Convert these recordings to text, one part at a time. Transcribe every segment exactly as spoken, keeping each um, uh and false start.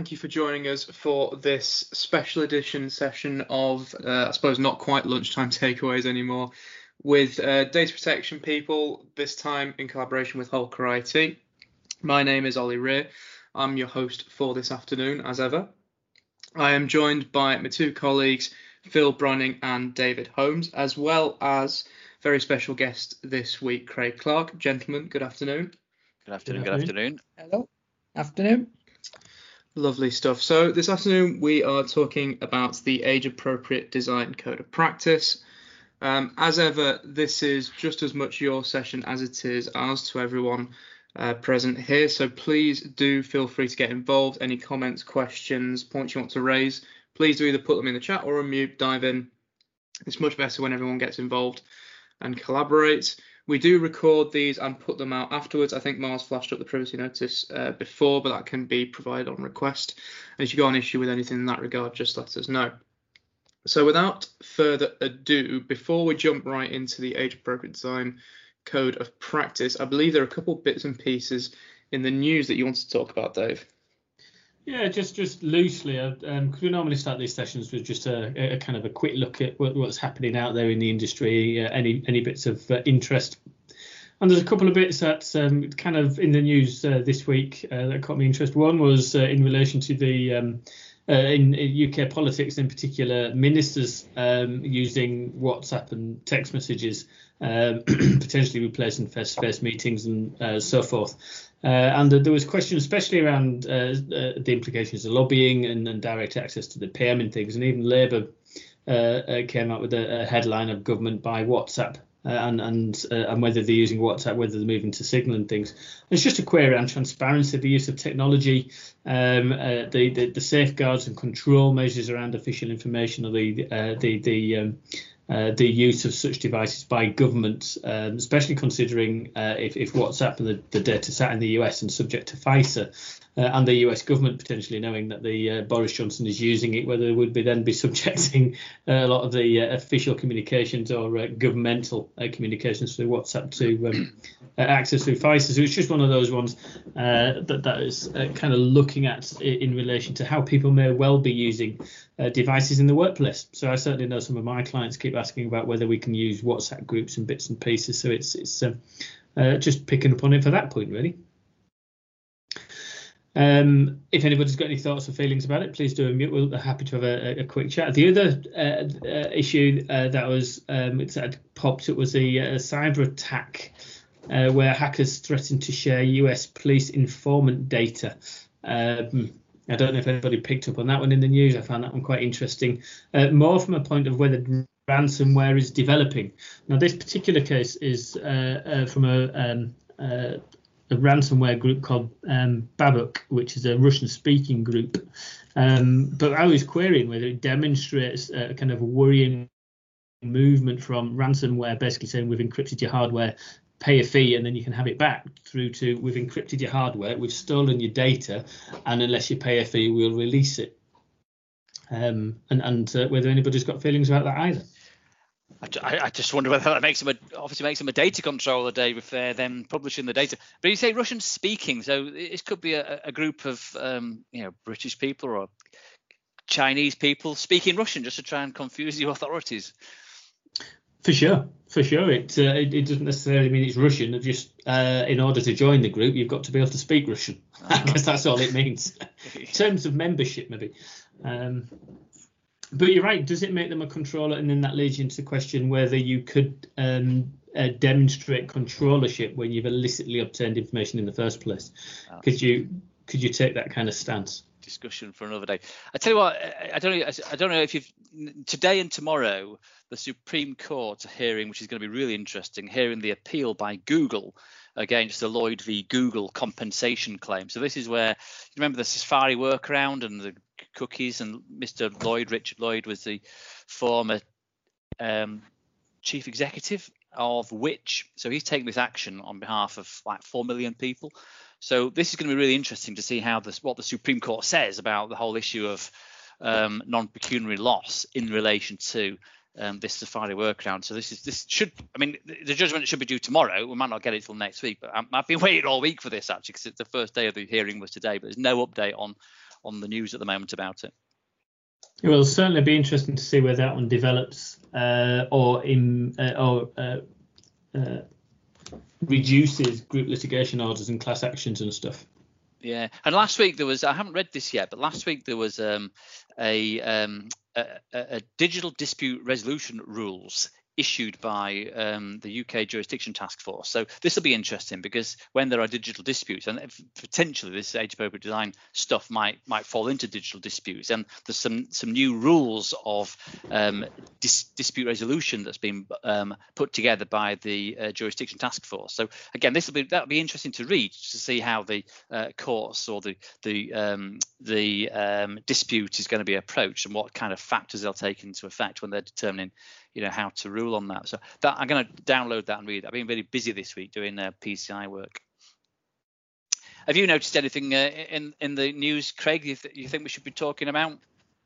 thank you for joining us for this special edition session of, uh, I suppose, not quite lunchtime takeaways anymore, with uh, data protection people, this time in collaboration with Holker I T. My name is Ollie Rear. I'm your host for this afternoon, as ever. I am joined by my two colleagues, Phil Bronning and David Holmes, as well as very special guest this week, Craig Clark. Gentlemen, good afternoon. Good afternoon, good afternoon. Hello. Afternoon. Lovely stuff. So this afternoon we are talking about the age-appropriate design code of practice. Um, as ever, this is just as much your session as it is ours to everyone uh, present here. So please do feel free to get involved. Any comments, questions, points you want to raise, please do either put them in the chat or unmute, dive in. It's much better when everyone gets involved and collaborates. We do record these and put them out afterwards. I think Mars flashed up the privacy notice uh, before, but that can be provided on request. And if you've got an issue with anything in that regard, just let us know. So without further ado, before we jump right into the age-appropriate design code of practice, I believe there are a couple bits and pieces in the news that you want to talk about, Dave. Yeah, just just loosely, because um, we normally start these sessions with just a, a kind of a quick look at what, what's happening out there in the industry, uh, any any bits of uh, interest. And there's a couple of bits that um, kind of in the news uh, this week uh, that caught me interest. One was uh, in relation to the um, uh, in, in U K politics, in particular, ministers um, using WhatsApp and text messages, um, potentially replacing face-to-face meetings and uh, so forth. Uh, and uh, there was questions, especially around uh, uh, the implications of lobbying and, and direct access to the P M and things. And even Labour uh, uh, came out with a, a headline of government by WhatsApp uh, and and uh, and whether they're using WhatsApp, whether they're moving to Signal and things. And it's just a query around transparency, the use of technology, um, uh, the, the the safeguards and control measures around official information, or the uh, the the um, Uh, the use of such devices by governments, um, especially considering uh, if, if WhatsApp and the, the data sat in the U S and subject to FISA, uh, and the U S government potentially knowing that the uh, Boris Johnson is using it, whether it would be then be subjecting uh, a lot of the uh, official communications or uh, governmental uh, communications through WhatsApp to um, uh, access through FISA. So it's just one of those ones uh, that that is uh, kind of looking at in relation to how people may well be using Uh, devices in the workplace. So I certainly know some of my clients keep asking about whether we can use WhatsApp groups and bits and pieces. So it's it's uh, uh, just picking up on it for that point, really. Um, if anybody's got any thoughts or feelings about it, please do unmute. We're happy to have a, a quick chat. The other uh, uh, issue uh, that was um, that had popped up was the uh, cyber attack uh, where hackers threatened to share U S police informant data. Um, I don't know if anybody picked up on that one in the news. I found that one quite interesting, uh, more from a point of whether ransomware is developing. Now, this particular case is uh, uh, from a, um, uh, a ransomware group called um, Babuk, which is a Russian-speaking group. Um, but I was querying whether it demonstrates a kind of worrying movement from ransomware, basically saying we've encrypted your hardware, pay a fee and then you can have it back, through to we've encrypted your hardware, we've stolen your data, and unless you pay a fee, we'll release it. Um, and and uh, whether anybody's got feelings about that either. I, I just wonder whether that makes them a, obviously makes them a data controller, Dave, if they're then publishing the data. But you say Russian speaking, so this could be a, a group of um, you know British people or Chinese people speaking Russian just to try and confuse the authorities. For sure, for sure. It, uh, it it doesn't necessarily mean it's Russian. Just uh, in order to join the group, you've got to be able to speak Russian. Oh. I guess that's all it means. In terms of membership, maybe. Um, but you're right. Does it make them a controller? And then that leads you into the question whether you could um, uh, demonstrate controllership when you've illicitly obtained information in the first place. Oh. Could you could you take that kind of stance? Discussion for another day. I tell you what, I don't know. I don't know if you've today and tomorrow the Supreme Court hearing, which is going to be really interesting, hearing the appeal by Google against the Lloyd v Google compensation claim. So this is where you remember the Safari workaround and the cookies, and Mister Lloyd, Richard Lloyd, was the former um, chief executive of Which. So he's taking this action on behalf of like four million people. So this is going to be really interesting to see how this, what the Supreme Court says about the whole issue of um, non-pecuniary loss in relation to um, this Safari workaround. So this is this should, I mean, the judgment should be due tomorrow. We might not get it till next week, but I've been waiting all week for this actually, because the first day of the hearing was today. But there's no update on on the news at the moment about it. It will certainly be interesting to see where that one develops uh, or in uh, or uh, uh, reduces group litigation orders and class actions and stuff. Yeah, and last week there was, I haven't read this yet, but last week there was um, a, um, a, a digital dispute resolution rules issued by um, the U K Jurisdiction Task Force. So this will be interesting because when there are digital disputes, and potentially this age appropriate design stuff might might fall into digital disputes, and there's some some new rules of um, dis- dispute resolution that's been um, put together by the uh, Jurisdiction Task Force. So again, this will be that'll be interesting to read to see how the uh, courts or the the um, the um, dispute is going to be approached and what kind of factors they'll take into effect when they're determining, you know, how to rule on that. So that I'm going to download that and read it. I've been really busy this week doing uh, P C I work. Have you noticed anything uh, in in the news, Craig, you, th- you think we should be talking about?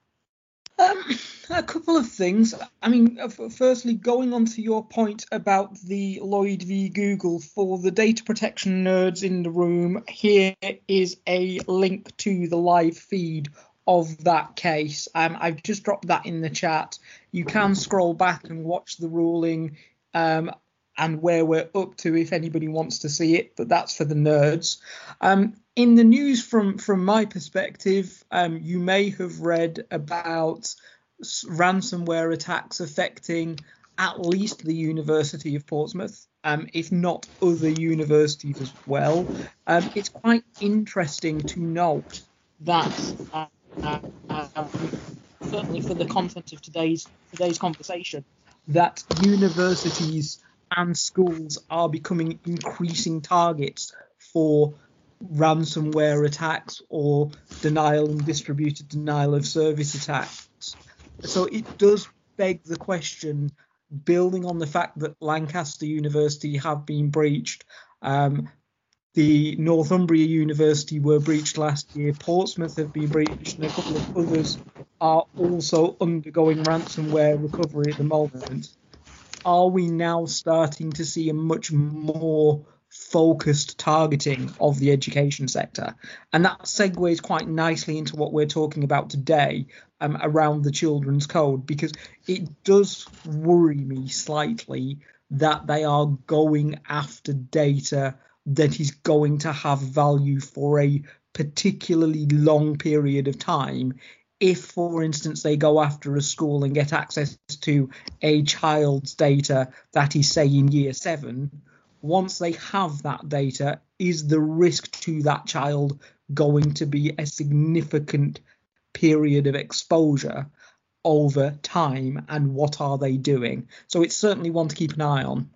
Um, a couple of things. I mean, firstly, going on to your point about the Lloyd v Google, for the data protection nerds in the room, here is a link to the live feed of that case. Um, I've just dropped that in the chat. You can scroll back and watch the ruling um, and where we're up to if anybody wants to see it, but that's for the nerds. Um, in the news from, from my perspective, um, you may have read about ransomware attacks affecting at least the University of Portsmouth, um, if not other universities as well. Um, it's quite interesting to note that uh, Uh, um, certainly for the content of today's today's conversation, that universities and schools are becoming increasing targets for ransomware attacks or denial and distributed denial of service attacks. So it does beg the question, building on the fact that Lancaster University have been breached, um, the Northumbria University were breached last year, Portsmouth have been breached, and a couple of others are also undergoing ransomware recovery at the moment. Are we now starting to see a much more focused targeting of the education sector? And that segues quite nicely into what we're talking about today um, around the Children's Code, because it does worry me slightly that they are going after data that is going to have value for a particularly long period of time. If, for instance, they go after a school and get access to a child's data that is, say, in year seven, once they have that data, is the risk to that child going to be a significant period of exposure over time, and what are they doing? So it's certainly one to keep an eye on.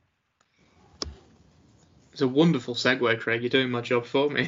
It's a wonderful segue, Craig. You're doing my job for me.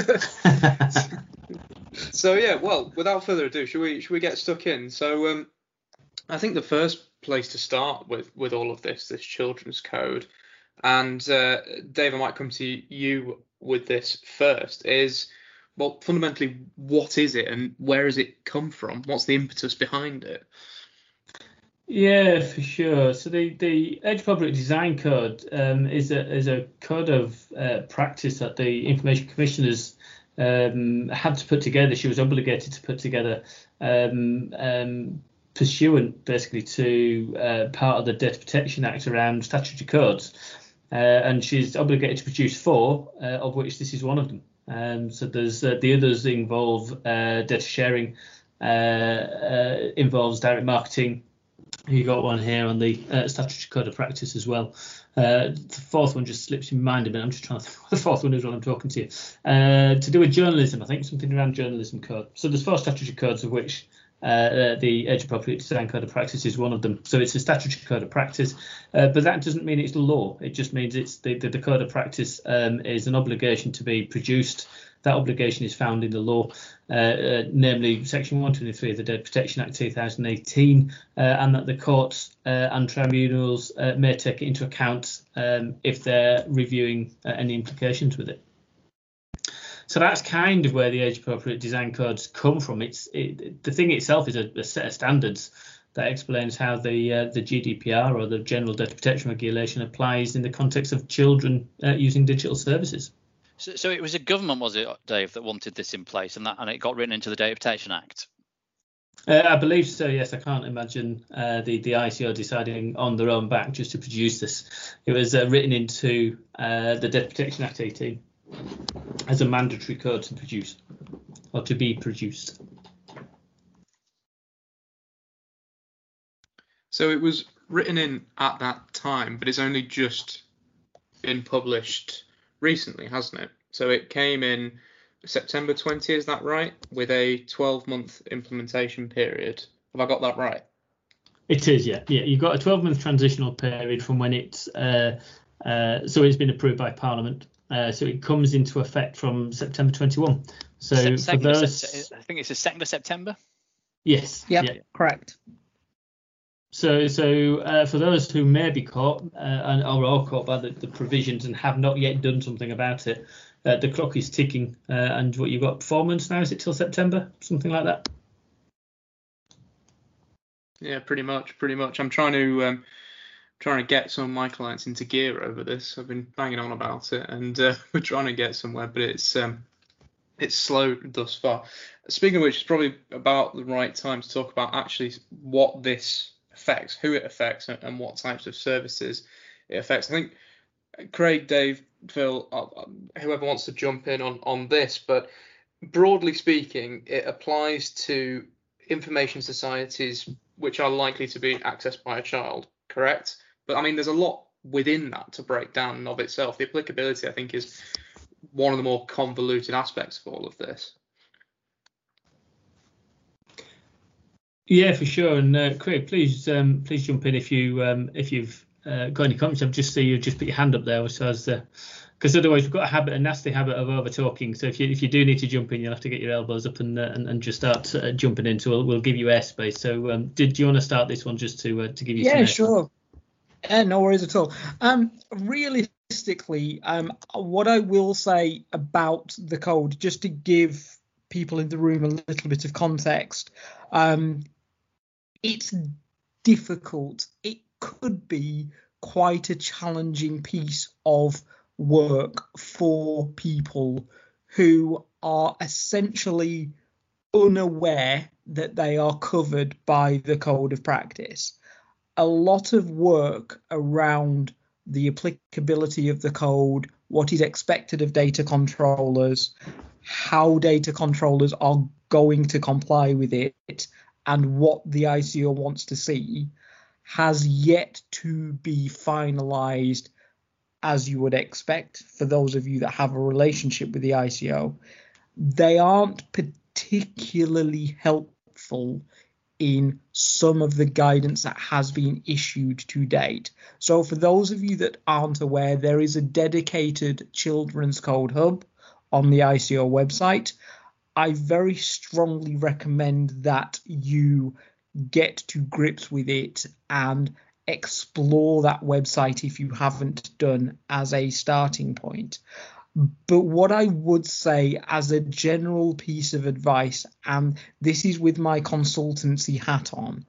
So yeah, well, without further ado, should we should we get stuck in? So um, I think the first place to start with with all of this, this Children's Code, and uh, Dave, I might come to you with this first, is, well, fundamentally, what is it and where has it come from? What's the impetus behind it? Yeah, for sure. So the, the Age Appropriate Design Code um, is a is a code of uh, practice that the Information Commissioners um, had to put together. She was obligated to put together um, um, pursuant basically to uh, part of the Data Protection Act around statutory codes. Uh, and she's obligated to produce four, uh, of which this is one of them. Um, so there's uh, the others involve uh, data sharing, uh, uh, involves direct marketing. You got one here on the uh, statutory code of practice as well. Uh, the fourth one just slips in mind a bit. I'm just trying to think what the fourth one is while I'm talking to you. Uh, to do with journalism, I think something around journalism code. So there's four statutory codes, of which uh, uh, the Age Appropriate Design Code of Practice is one of them. So it's a statutory code of practice, uh, but that doesn't mean it's law. It just means it's the, the, the code of practice um, is an obligation to be produced. That obligation is found in the law, uh, uh, namely Section one twenty-three of the Data Protection Act two thousand eighteen, uh, and that the courts uh, and tribunals uh, may take it into account um, if they're reviewing uh, any implications with it. So that's kind of where the Age Appropriate Design Codes come from. It's it, the thing itself is a, a set of standards that explains how the uh, the G D P R, or the General Data Protection Regulation, applies in the context of children uh, using digital services. So, so it was a government, was it, Dave, that wanted this in place, and that and it got written into the Data Protection Act? Uh, I believe so, yes. I can't imagine uh, the, the I C O deciding on their own back just to produce this. It was uh, written into uh, the Data Protection Act eighteen as a mandatory code to produce, or to be produced. So it was written in at that time, but it's only just been published recently, hasn't it? So it came in September twentieth, is that right? With a twelve-month implementation period. Have I got that right? It is, yeah. Yeah, you've got a twelve-month transitional period from when it's uh, uh, so it's been approved by Parliament. Uh, so it comes into effect from September twenty-one. So Se- for those, Sept- I think it's the second of September. Yes. Yep, Yeah. correct. So, so uh, for those who may be caught uh, and or are caught by the, the provisions and have not yet done something about it, uh, the clock is ticking. Uh, and what you've got four months now? Is it till September? Something like that. Yeah, pretty much, pretty much. I'm trying to um, trying to get some of my clients into gear over this. I've been banging on about it, and uh, we're trying to get somewhere, but it's um, it's slow thus far. Speaking of which, it's probably about the right time to talk about actually what this affects, who it affects, and what types of services it affects. I think Craig, Dave, Phil, uh, whoever wants to jump in on, on this, but broadly speaking, it applies to information societies which are likely to be accessed by a child, correct? But I mean, there's a lot within that to break down of itself. The applicability, I think, is one of the more convoluted aspects of all of this. Yeah, for sure. And uh, Craig, please, um, please jump in if you um, if you've uh, got any comments. I've just see you just put your hand up there, so as because otherwise we've got a habit, a nasty habit of over talking. So if you if you do need to jump in, you'll have to get your elbows up and uh, and, and just start uh, jumping in. So we'll, we'll give you airspace. So um, did do you want to start this one just to uh, to give you? Yeah, some sure. Yeah, no worries at all. Um, realistically, um, what I will say about the code, just to give people in the room a little bit of context, um, it's difficult. It could be quite a challenging piece of work for people who are essentially unaware that they are covered by the code of practice. A lot of work around the applicability of the code, what is expected of data controllers, how data controllers are going to comply with it, and what the I C O wants to see, has yet to be finalized, as you would expect for those of you that have a relationship with the I C O. They aren't particularly helpful in some of the guidance that has been issued to date. So for those of you that aren't aware, there is a dedicated Children's Code Hub on the I C O website. I very strongly recommend that you get to grips with it and explore that website if you haven't done, as a starting point. But what I would say as a general piece of advice, and this is with my consultancy hat on,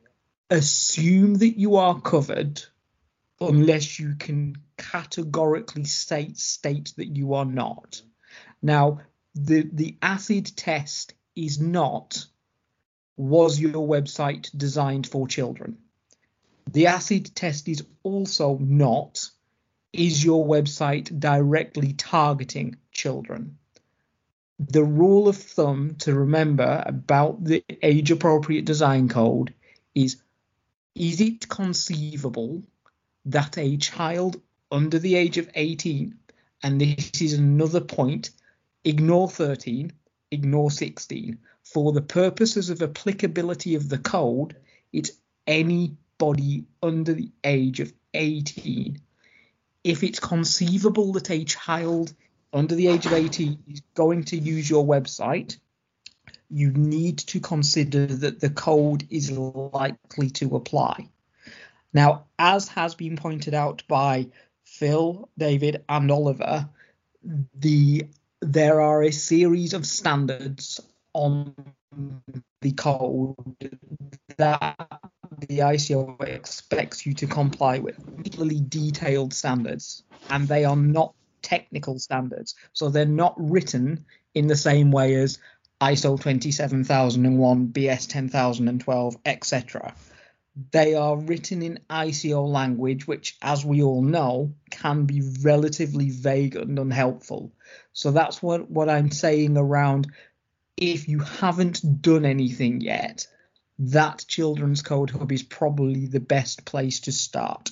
assume that you are covered unless you can categorically state, state that you are not. Now, the, the acid test is not, was your website designed for children? The acid test is also not, is your website directly targeting children? The rule of thumb to remember about the age-appropriate design code is, is it conceivable that a child under the age of eighteen, and this is another point, ignore thirteen, ignore sixteen, for the purposes of applicability of the code, it's anybody under the age of eighteen. If it's conceivable that a child under the age of eighteen is going to use your website, you need to consider that the code is likely to apply. Now, as has been pointed out by Phil, David, and Oliver, the there are a series of standards on the code that the I C O expects you to comply with, particularly detailed standards, and they are not technical standards. So they're not written in the same way as I S O twenty-seven thousand one, B S ten thousand twelve, et cetera. They are written in I C O language, which, as we all know, can be relatively vague and unhelpful. So that's what, what I'm saying around, if you haven't done anything yet, that Children's Code Hub is probably the best place to start.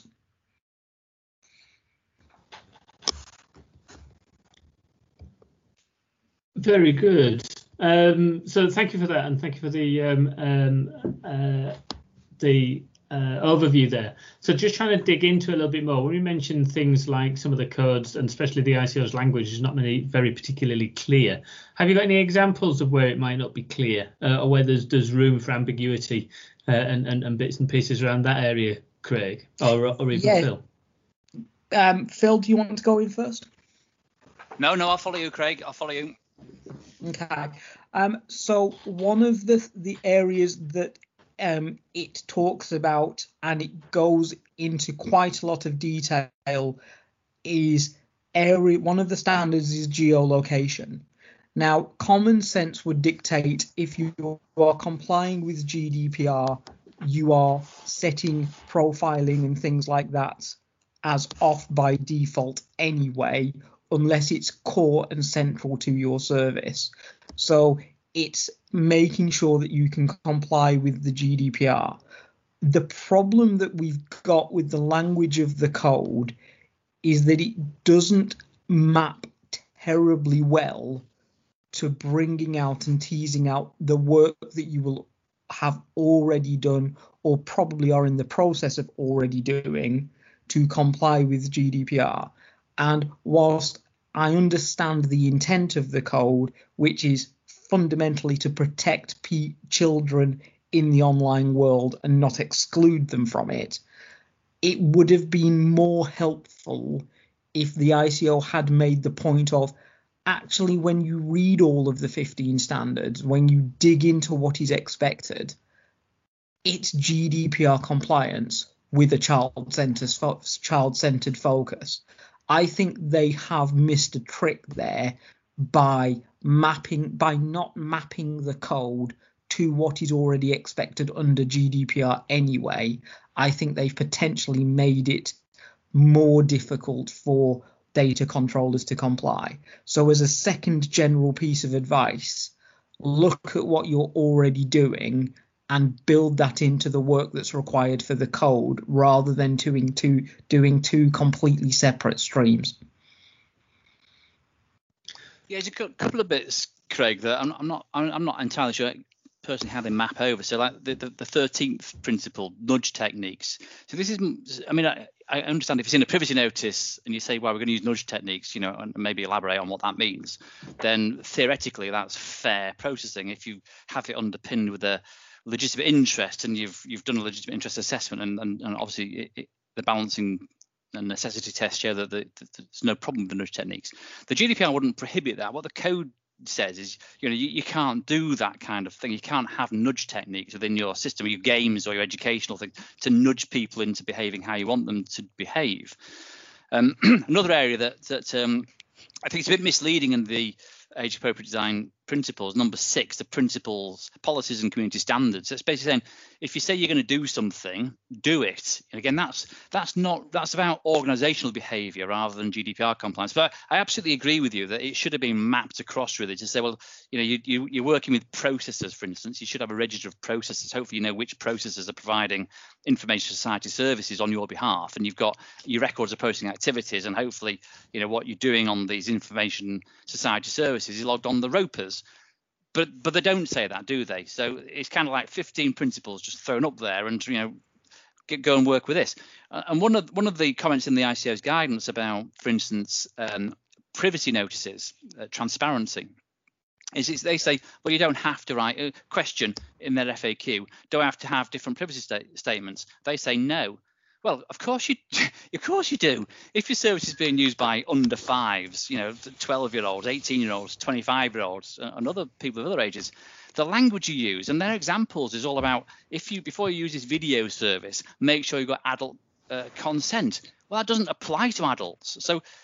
Very good. Um, so thank you for that, and thank you for the um, um, uh, the uh, overview there. So just trying to dig into a little bit more. When we mentioned things like some of the codes, and especially the I C O's language is not many, very particularly clear. Have you got any examples of where it might not be clear, uh, or where there's there's room for ambiguity uh, and, and and bits and pieces around that area, Craig, or or even yeah. Phil? Um, Phil, do you want to go in first? No, no, I'll follow you, Craig. I'll follow you. Okay. Um, so one of the the areas that um, it talks about, and it goes into quite a lot of detail, is area. One of the standards is geolocation. Now, common sense would dictate, if you are complying with G D P R, you are setting profiling and things like that as off by default anyway, unless it's core and central to your service. So it's making sure that you can comply with the G D P R. The problem that we've got with the language of the code is that it doesn't map terribly well to bringing out and teasing out the work that you will have already done, or probably are in the process of already doing, to comply with G D P R. And whilst I understand the intent of the code, which is fundamentally to protect p- children in the online world and not exclude them from it, it would have been more helpful if the I C O had made the point of, actually, when you read all of the fifteen standards, when you dig into what is expected, it's G D P R compliance with a child-centered fo- child-centered focus. I think they have missed a trick there by mapping, by not mapping the code to what is already expected under G D P R anyway. I think they've potentially made it more difficult for data controllers to comply. So as a second general piece of advice, look at what you're already doing and build that into the work that's required for the code, rather than doing two, doing two completely separate streams. Yeah, there's a couple of bits, Craig, that I'm, I'm not I'm not entirely sure personally how they map over. So like the, the, the thirteenth principle, nudge techniques. So this is, I mean, I, I understand if it's in a privacy notice and you say, well, we're going to use nudge techniques, you know, and maybe elaborate on what that means, then theoretically that's fair processing if you have it underpinned with a legitimate interest and you've you've done a legitimate interest assessment, and, and, and obviously it, it, the balancing and necessity test show that, the, that there's no problem with the nudge techniques. The G D P R wouldn't prohibit that. What the code says is, you know, you, you can't do that kind of thing. You can't have nudge techniques within your system, your games or your educational thing, to nudge people into behaving how you want them to behave. Um, another area that that um, I think it's a bit misleading in the age appropriate design principles, number six, the principles, policies and community standards. It's basically saying, if you say you're going to do something, do it. And again, that's that's not that's about organizational behavior rather than G D P R compliance. But I, I absolutely agree with you that it should have been mapped across, really, to say, well, you know, you, you you're working with processors, for instance. You should have a register of processors. Hopefully you know which processors are providing information society services on your behalf, and you've got your records of posting activities, and hopefully you know what you're doing on these information society services is logged on the ropers. But but they don't say that, do they? So it's kind of like fifteen principles just thrown up there, and you know, get, go and work with this. Uh, and one of one of the comments in the I C O's guidance about, for instance, um, privacy notices, uh, transparency, is, is they say, well, you don't have to write a question in their F A Q. Do I have to have different privacy sta- statements? They say no. Well, of course you, of course you do. If your service is being used by under fives, you know, twelve-year-olds, eighteen-year-olds, twenty-five-year-olds, and other people of other ages, the language you use and their examples is all about, if you before you use this video service, make sure you've got adult uh, consent. Well, that doesn't apply to adults. So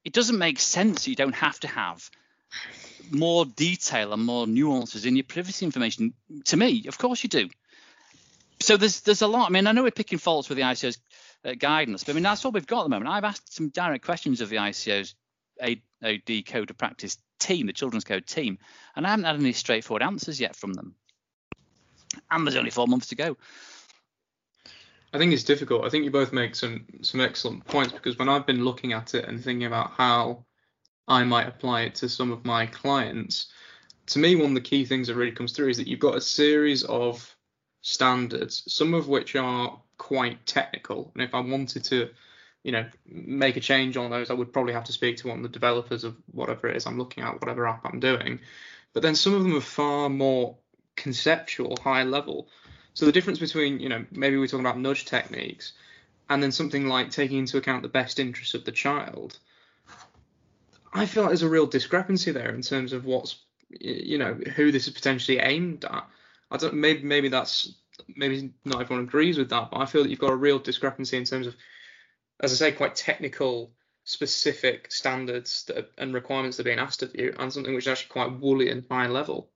it doesn't make sense. You don't have to have more detail and more nuances in your privacy information. To me, of course you do. So there's there's a lot. I mean, I know we're picking faults with the I C O's uh, guidance, but I mean, that's all we've got at the moment. I've asked some direct questions of the I C O's A D Code of Practice team, the Children's Code team, and I haven't had any straightforward answers yet from them. And there's only four months to go. I think it's difficult. I think you both make some some excellent points, because when I've been looking at it and thinking about how I might apply it to some of my clients, to me, one of the key things that really comes through is that you've got a series of standards, some of which are quite technical. And if I wanted to, you know, make a change on those, I would probably have to speak to one of the developers of whatever it is I'm looking at, whatever app I'm doing. But then some of them are far more conceptual, high level. So the difference between, you know, maybe we're talking about nudge techniques and then something like taking into account the best interests of the child, I feel like there's a real discrepancy there in terms of what's, you know, who this is potentially aimed at. I don't, maybe maybe that's maybe not everyone agrees with that, but I feel that you've got a real discrepancy in terms of, as I say, quite technical, specific standards that are, and requirements that are being asked of you, and something which is actually quite woolly and high level.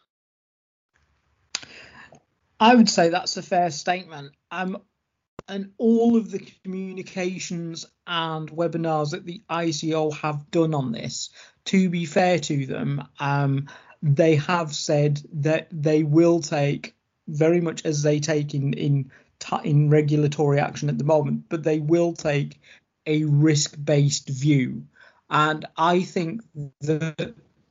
I would say that's a fair statement. Um, and all of the communications and webinars that the I C O have done on this, to be fair to them, um, they have said that they will take, very much as they take in in in regulatory action at the moment, but they will take a risk-based view. And I think that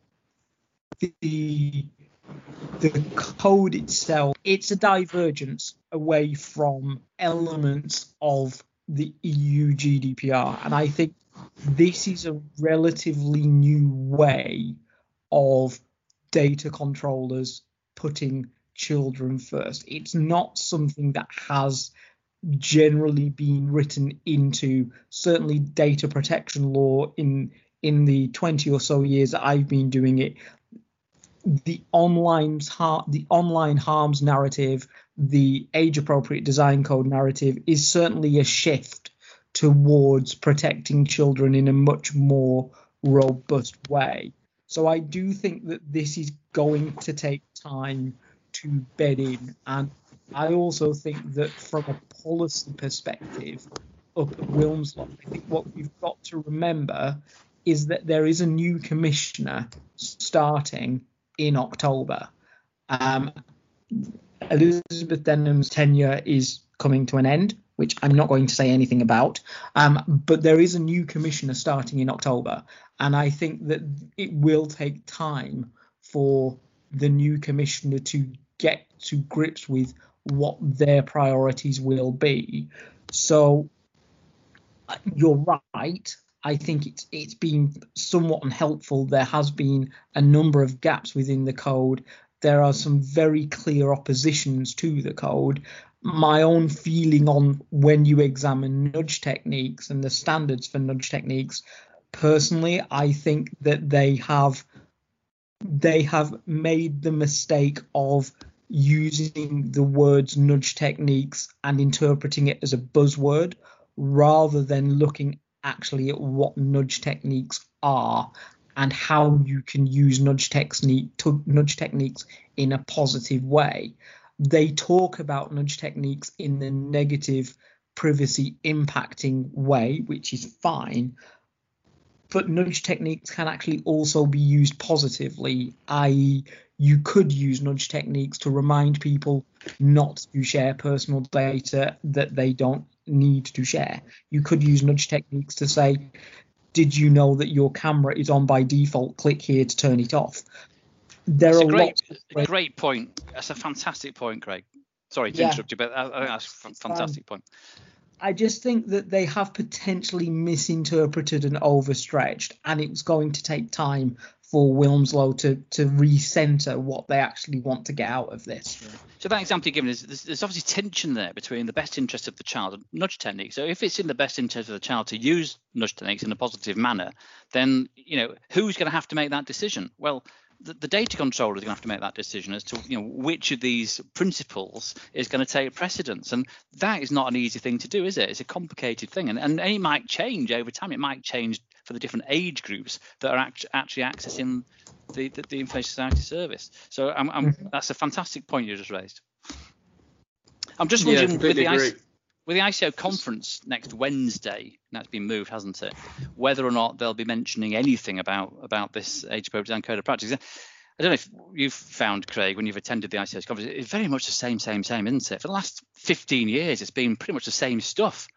the the code itself, it's a divergence away from elements of the E U G D P R. And I think this is a relatively new way of data controllers putting children first. It's not something that has generally been written into, certainly, data protection law in in the twenty or so years that I've been doing it. The online the online harms narrative, the age appropriate design code narrative, is certainly a shift towards protecting children in a much more robust way. So I do think that this is going to take time to bed in. And I also think that from a policy perspective up at Wilmslow, I think what we've got to remember is that there is a new commissioner starting in October. Um, Elizabeth Denham's tenure is coming to an end, which I'm not going to say anything about. Um, but there is a new commissioner starting in October. And I think that it will take time for the new commissioner to get to grips with what their priorities will be. So you're right. I think it's it's been somewhat unhelpful. There has been a number of gaps within the code. There are some very clear oppositions to the code. My own feeling on when you examine nudge techniques and the standards for nudge techniques, personally, I think that they have they have made the mistake of using the words nudge techniques and interpreting it as a buzzword rather than looking actually at what nudge techniques are and how you can use nudge technique to nudge techniques in a positive way. They talk about nudge techniques in the negative privacy impacting way, which is fine, but nudge techniques can actually also be used positively, that is you could use nudge techniques to remind people not to share personal data that they don't need to share. You could use nudge techniques to say, did you know that your camera is on by default? Click here to turn it off. There That's are a great, lots great point. That's a fantastic point, Craig. Sorry to Yeah. interrupt you, but I, I think that's a fantastic point. I just think that they have potentially misinterpreted and overstretched, and it's going to take time for Wilmslow to to recenter what they actually want to get out of this. So that example you're giving is there's, there's obviously tension there between the best interest of the child and nudge techniques. So if it's in the best interest of the child to use nudge techniques in a positive manner, then you know who's going to have to make that decision? Well, the, the data controller is going to have to make that decision as to you know which of these principles is going to take precedence, and that is not an easy thing to do, is it? It's a complicated thing, and, and it might change over time. It might change for the different age groups that are act- actually accessing the, the, the Information Society service. So I'm, I'm, mm-hmm. that's a fantastic point you just raised. I'm just wondering, yeah, with the I C, with the I C O conference next Wednesday, that's been moved, hasn't it? Whether or not they'll be mentioning anything about about this age-appropriate design code of practice. I don't know if you've found, Craig, when you've attended the I C O's conference, it's very much the same, same, same, isn't it? For the last fifteen years, it's been pretty much the same stuff.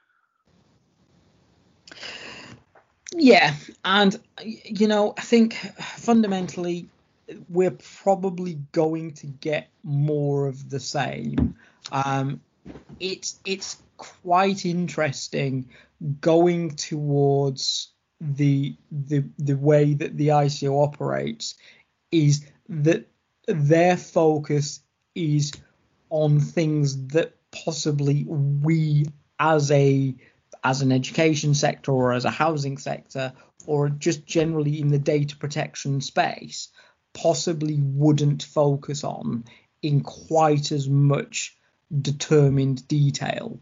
Yeah, and you know, I think fundamentally we're probably going to get more of the same. Um, it's it's quite interesting going towards the the the way that the I C O operates, is that their focus is on things that possibly we as a as an education sector or as a housing sector or just generally in the data protection space possibly wouldn't focus on in quite as much determined detail.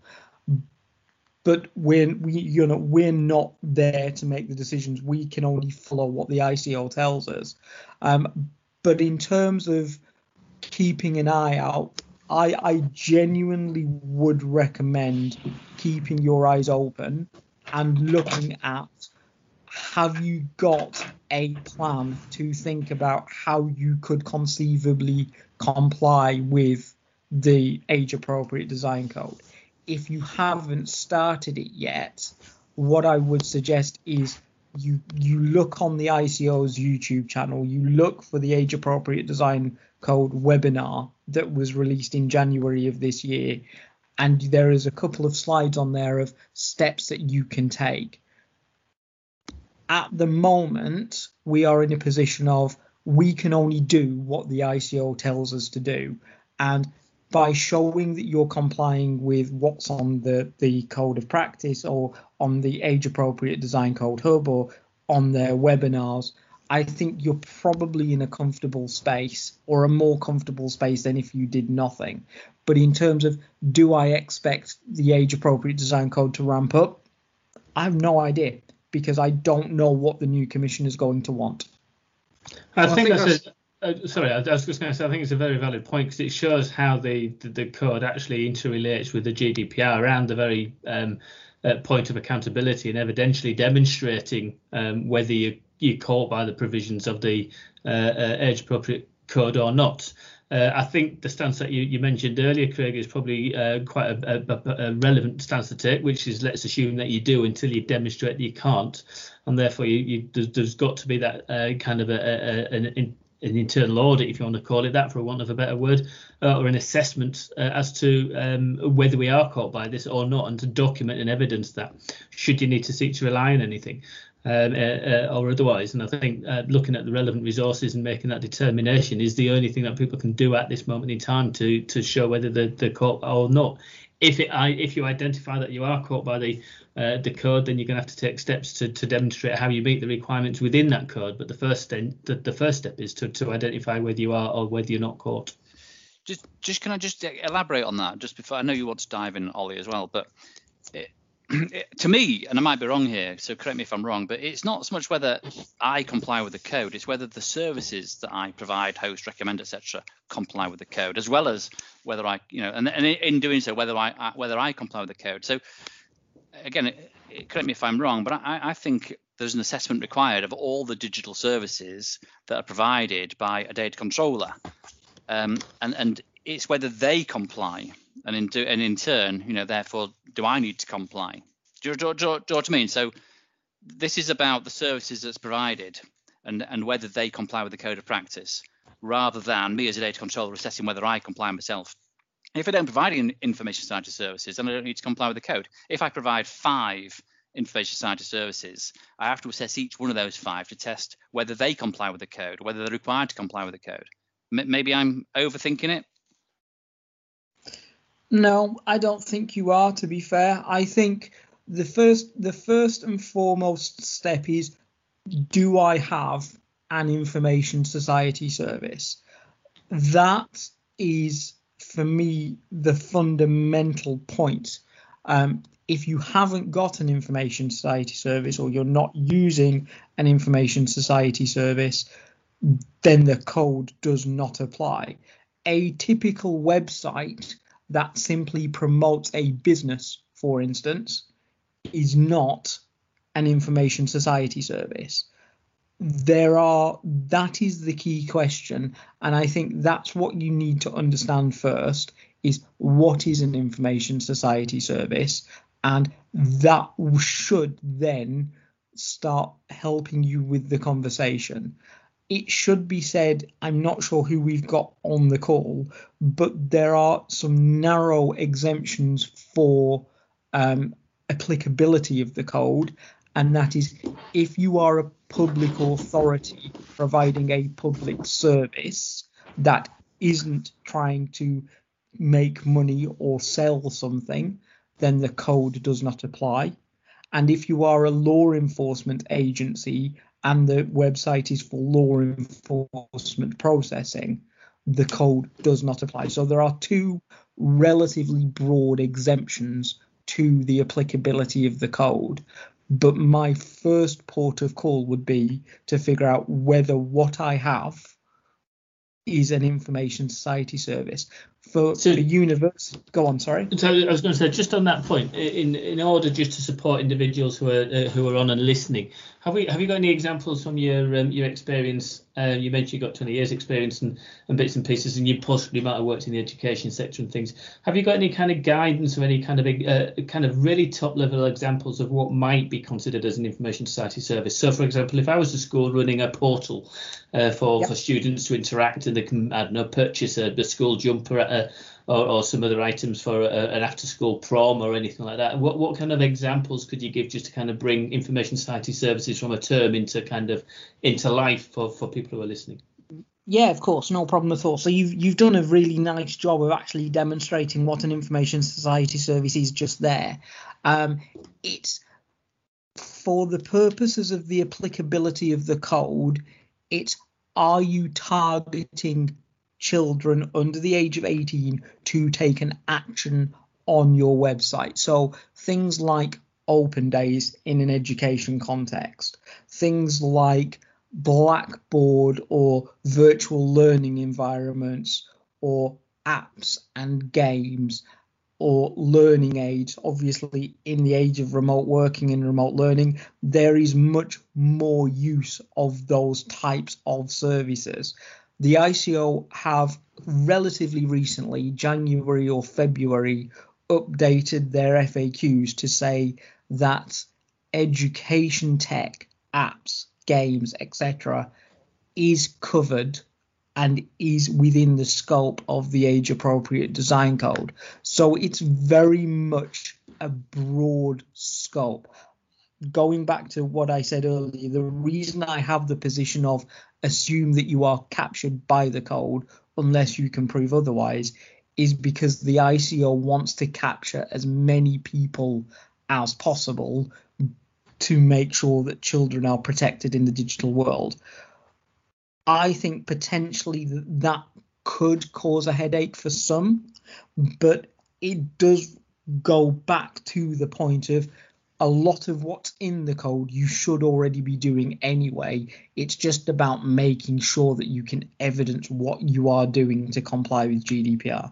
But we're we you know we're not there to make the decisions. We can only follow what the I C O tells us. Um, but in terms of keeping an eye out, I, I genuinely would recommend keeping your eyes open and looking at, have you got a plan to think about how you could conceivably comply with the age-appropriate design code? If you haven't started it yet, what I would suggest is you you look on the I C O's YouTube channel, you look for the age-appropriate design code webinar that was released in January of this year, and there is a couple of slides on there of steps that you can take. At the moment, we are in a position of we can only do what the I C O tells us to do, and by showing that you're complying with what's on the, the code of practice or on the age appropriate design code hub or on their webinars, I think you're probably in a comfortable space, or a more comfortable space than if you did nothing. But in terms of, do I expect the age appropriate design code to ramp up? I have no idea, because I don't know what the new commission is going to want. I, well, think, I think that's, that's a, uh, sorry, I was just going to say, I think it's a very valid point, because it shows how the, the, the code actually interrelates with the G D P R around the very um, uh, point of accountability, and evidentially demonstrating um, whether you, you're caught by the provisions of the uh, uh, age-appropriate code or not. Uh, I think the stance that you, you mentioned earlier, Craig, is probably uh, quite a, a, a relevant stance to take, which is, let's assume that you do until you demonstrate that you can't, and therefore you, you, there's, there's got to be that uh, kind of a, a, an, an internal audit, if you want to call it that, for want of a better word, uh, or an assessment uh, as to um, whether we are caught by this or not, and to document and evidence that, should you need to seek to rely on anything. Um, uh, uh, or otherwise. And I think uh, looking at the relevant resources and making that determination is the only thing that people can do at this moment in time to to show whether they're, they're caught or not. If it I, if you identify that you are caught by the uh, the code, then you're going to have to take steps to, to demonstrate how you meet the requirements within that code. But the first step, the, the first step is to, to identify whether you are or whether you're not caught. Just just can I just elaborate on that just before? I know you want to dive in, Ollie, as well, but it, to me, and I might be wrong here, so correct me if I'm wrong, but it's not so much whether I comply with the code, it's whether the services that I provide, host, recommend, et cetera, comply with the code, as well as whether I, you know, and, and in doing so, whether I whether I comply with the code. So again, it, it, correct me if I'm wrong, but I, I think there's an assessment required of all the digital services that are provided by a data controller, um, and and it's whether they comply. And in, do, and in turn, you know, therefore, do I need to comply? Do you, do, do, do you know what I mean? So this is about the services that's provided and, and whether they comply with the code of practice, rather than me as a data controller assessing whether I comply myself. If I don't provide any information society services, then I don't need to comply with the code. If I provide five information society services, I have to assess each one of those five to test whether they comply with the code, whether they're required to comply with the code. M- maybe I'm overthinking it. No, I don't think you are, to be fair. I think the first the first and foremost step is, do I have an information society service? That is, for me, the fundamental point. Um, if you haven't got an information society service or you're not using an information society service, then the code does not apply. A typical website that simply promotes a business, for instance, is not an information society service. There are, that is the key question, and I think that's what you need to understand first, is what is an information society service, and that should then start helping you with the conversation. It should be said, I'm not sure who we've got on the call, but there are some narrow exemptions for um, applicability of the code, and that is if you are a public authority providing a public service that isn't trying to make money or sell something, then the code does not apply. And if you are a law enforcement agency and the website is for law enforcement processing, the code does not apply. So there are two relatively broad exemptions to the applicability of the code. But my first port of call would be to figure out whether what I have is an information society service. For So- the university, go on, sorry. So I was going to say, just on that point, in in order just to support individuals who are uh, who are on and listening, have we have you got any examples from your um, your experience? Uh, you mentioned you got twenty years experience and, and bits and pieces, and you possibly might have worked in the education sector and things. Have you got any kind of guidance or any kind of uh, kind of really top level examples of what might be considered as an information society service? So, for example, if I was a school running a portal uh, for Yep. for students to interact and they can, I don't know, purchase a, a school jumper at a Or, or some other items for a, an after-school prom or anything like that. What what kind of examples could you give just to kind of bring information society services from a term into kind of into life for, for people who are listening? Yeah, of course, no problem at all. So you've you've done a really nice job of actually demonstrating what an information society service is just there. Um, it's for the purposes of the applicability of the code. It's, are you targeting children under the age of eighteen to take an action on your website? So things like open days in an education context, things like Blackboard or virtual learning environments or apps and games or learning aids. Obviously, in the age of remote working and remote learning, there is much more use of those types of services. The I C O have relatively recently, January or February, updated their F A Qs to say that education tech, apps, games, et cetera is covered and is within the scope of the age-appropriate design code. So it's very much a broad scope. Going back to what I said earlier, the reason I have the position of assume that you are captured by the code unless you can prove otherwise is because the I C O wants to capture as many people as possible to make sure that children are protected in the digital world. I think potentially that, that could cause a headache for some, but it does go back to the point of a lot of what's in the code you should already be doing anyway. It's just about making sure that you can evidence what you are doing to comply with G D P R.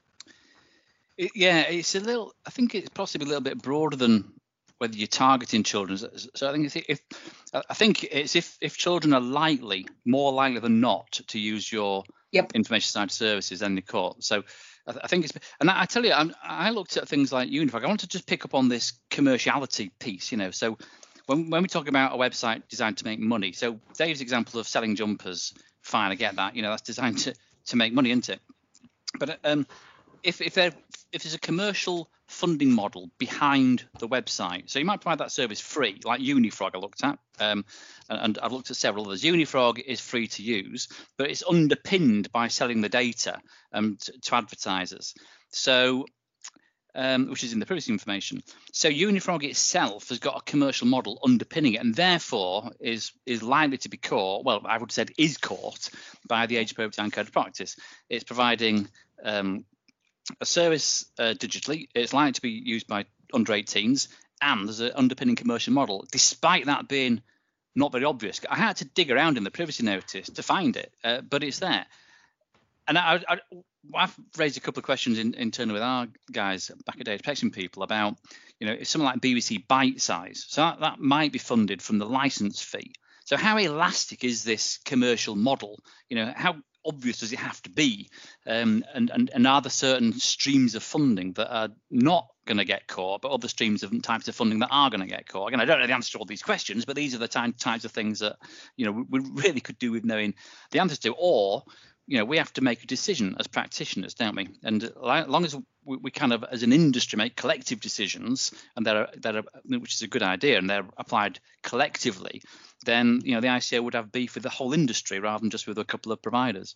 It, yeah, it's a little. I think it's possibly a little bit broader than whether you're targeting children. So I think it's if I think it's if if children are likely, more likely than not, to use your Yep. information society services than the court. So I, I think it's, and I, I tell you, I, I looked at things like Unifrog. I want to just pick up on this commerciality piece, you know. So when when we talk about a website designed to make money, so Dave's example of selling jumpers, fine, I get that, you know, that's designed to to make money, isn't it? But um, if if there if there's a commercial funding model behind the website, so you might provide that service free, like Unifrog I looked at, um, and, and I've looked at several others. Unifrog is free to use, but it's underpinned by selling the data um, to, to advertisers, so um, which is in the privacy information. So Unifrog itself has got a commercial model underpinning it, and therefore is is likely to be caught. Well, I would have said is caught by the Age-Appropriate Design Code of Practice. It's providing um, a service uh, digitally. It's likely to be used by under eighteens, and there's an underpinning commercial model, despite that being not very obvious. I had to dig around in the privacy notice to find it, uh, but it's there. And I, I, I've raised a couple of questions in, internally with our guys back at Data Protection People about, you know, if something like B B C Bite Size, so that, that might be funded from the license fee. So how elastic is this commercial model? You know, how obvious does it have to be? Um, and, and, and are there certain streams of funding that are not going to get caught, but other streams of types of funding that are going to get caught? Again, I don't know the answer to all these questions, but these are the ty- types of things that, you know, we, we really could do with knowing the answers to. Or, you know, we have to make a decision as practitioners, don't we? And as long as we, we kind of, as an industry, make collective decisions, and that are, that are, which is a good idea, and they're applied collectively, then, you know, the I C O would have beef with the whole industry rather than just with a couple of providers.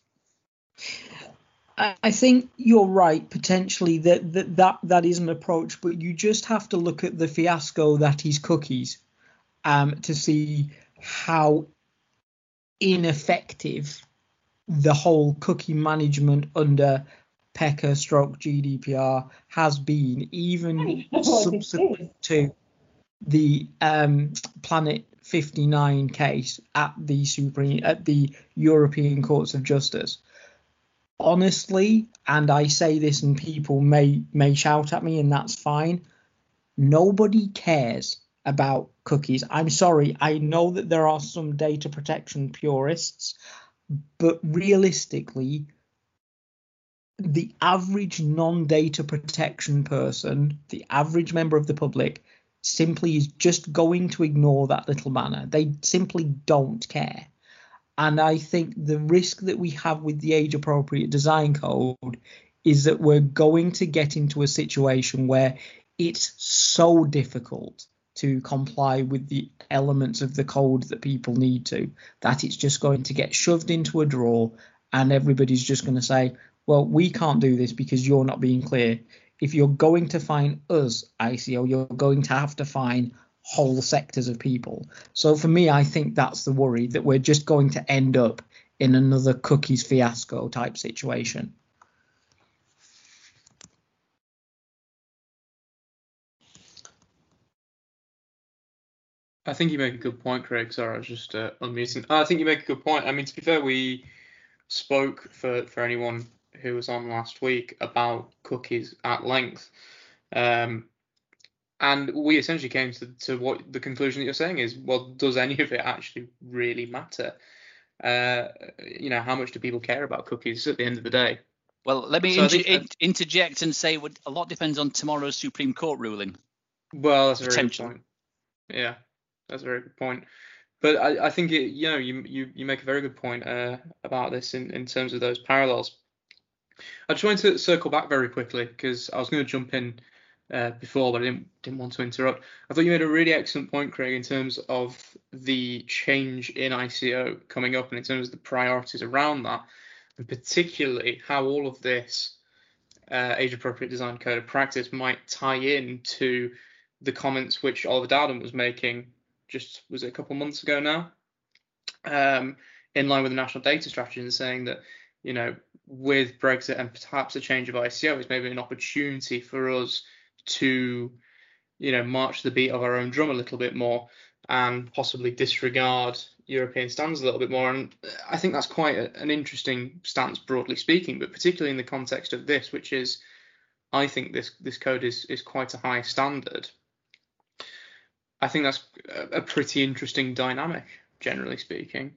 I think you're right, potentially, that, that that that is an approach, but you just have to look at the fiasco that is cookies um, to see how ineffective the whole cookie management under PECA stroke G D P R has been, even subsequent to the um, Planet fifty-nine case at the Supreme at the European Courts of Justice. Honestly, and I say this and people may may shout at me, and that's fine, nobody cares about cookies. I'm sorry, I know that there are some data protection purists, but realistically, the average non-data protection person, the average member of the public, simply is just going to ignore that little banner. They simply don't care. And I think the risk that we have with the age-appropriate design code is that we're going to get into a situation where it's so difficult to comply with the elements of the code that people need to, that it's just going to get shoved into a drawer, and everybody's just going to say, well, we can't do this because you're not being clear. If you're going to fine us, I C O, you're going to have to fine whole sectors of people. So for me, I think that's the worry, that we're just going to end up in another cookies fiasco type situation. I think you make a good point, Craig. Sorry, I was just uh, unmuting. I think you make a good point. I mean, to be fair, we spoke for, for anyone who was on last week about cookies at length. Um, and we essentially came to, to what the conclusion that you're saying is, well, does any of it actually really matter? Uh, you know, how much do people care about cookies at the end of the day? Well, let me so inter- think, uh, interject and say what, a lot depends on tomorrow's Supreme Court ruling. Well, that's a very good point. Yeah, that's a very good point. But I, I think it, you know, you, you you make a very good point uh, about this in, in terms of those parallels. I just wanted to circle back very quickly because I was going to jump in uh, before, but I didn't didn't want to interrupt. I thought you made a really excellent point, Craig, in terms of the change in I C O coming up and in terms of the priorities around that, and particularly how all of this uh, age-appropriate design code of practice might tie in to the comments which Oliver Dowden was making just, was it a couple of months ago now, um, in line with the national data strategy, and saying that, you know, with Brexit and perhaps a change of I C O, it's maybe an opportunity for us to, you know, march the beat of our own drum a little bit more and possibly disregard European standards a little bit more. And I think that's quite a, an interesting stance, broadly speaking, but particularly in the context of this, which is, I think this this code is is quite a high standard. I think that's a, a pretty interesting dynamic, generally speaking.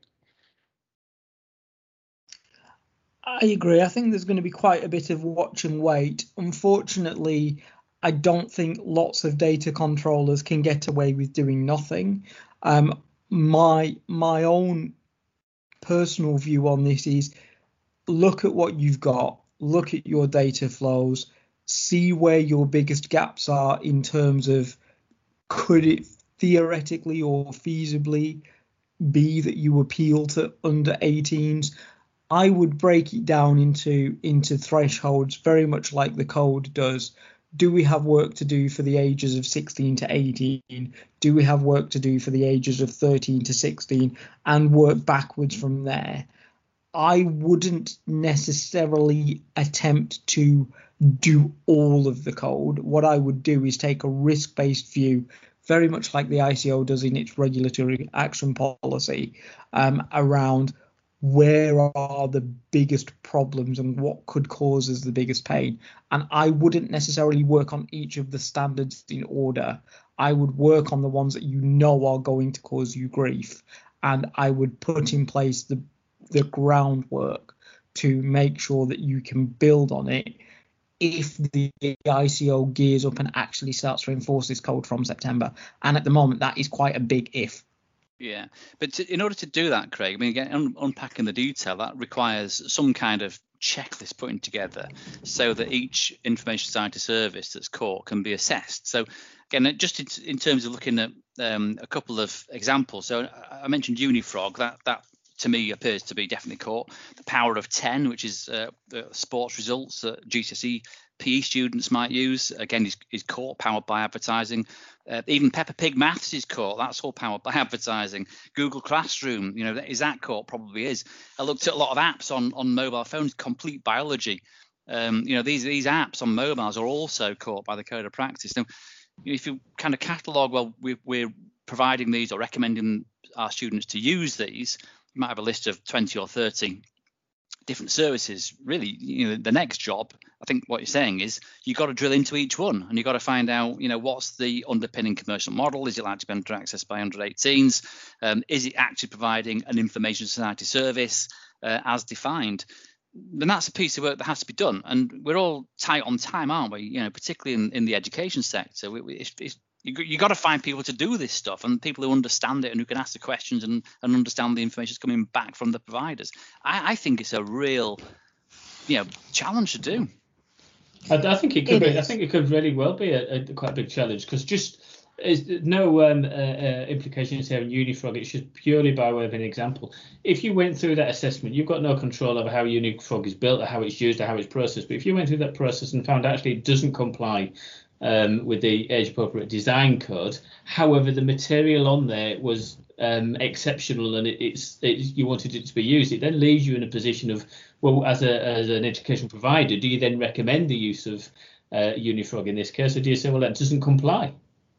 I agree. I think there's going to be quite a bit of watch and wait. Unfortunately, I don't think lots of data controllers can get away with doing nothing. Um, my my own personal view on this is, look at what you've got, look at your data flows, see where your biggest gaps are in terms of, could it theoretically or feasibly be that you appeal to under eighteens? I would break it down into into thresholds, very much like the code does. Do we have work to do for the ages of sixteen to eighteen? Do we have work to do for the ages of thirteen to sixteen? And work backwards from there. I wouldn't necessarily attempt to do all of the code. What I would do is take a risk-based view, very much like the I C O does in its regulatory action policy, um, around where are the biggest problems and what could cause us the biggest pain. And I wouldn't necessarily work on each of the standards in order. I would work on the ones that you know are going to cause you grief, and I would put in place the the groundwork to make sure that you can build on it if the I C O gears up and actually starts to enforce this code from September. And at the moment, that is quite a big if. Yeah, but to, in order to do that, Craig, I mean, again, un- unpacking the detail, that requires some kind of checklist putting together so that each information society service that's caught can be assessed. So again, just in, in terms of looking at um, a couple of examples, so I mentioned Unifrog, that that to me appears to be definitely caught. The Power of ten, which is uh, the sports results that G C S E P E students might use, again, is, is caught, powered by advertising. Uh, even Peppa Pig Maths is caught, that's all powered by advertising. Google Classroom, you know, is that caught? Probably is. I looked at a lot of apps on, on mobile phones, Complete Biology. Um, you know, these these apps on mobiles are also caught by the Code of Practice. Now, if you kind of catalogue, well, we, we're providing these or recommending our students to use these, you might have a list of twenty or thirty different services. Really, you know, the next job, I think what you're saying is you've got to drill into each one, and you've got to find out, you know, what's the underpinning commercial model? Is it likely to be under access by under eighteens? Um, is it actually providing an information society service uh, as defined? And that's a piece of work that has to be done. And we're all tight on time, aren't we? You know, particularly in, in the education sector. We, we, it's, it's, you you got to find people to do this stuff, and people who understand it and who can ask the questions and, and understand the information that's coming back from the providers. I, I think it's a real, you know, challenge to do. I, I think it could It be. is. I think it could really well be a, a quite a big challenge, because just is no um, uh, uh, implications here in Unifrog. It's just purely by way of an example. If you went through that assessment, you've got no control over how Unifrog is built or how it's used or how it's processed. But if you went through that process and found actually it doesn't comply um, with the age-appropriate design code, however, the material on there was um, exceptional and it, it's, it's you wanted it to be used, it then leaves you in a position of, well, as a as an education provider, do you then recommend the use of uh, Unifrog in this case, or do you say, well, that doesn't comply?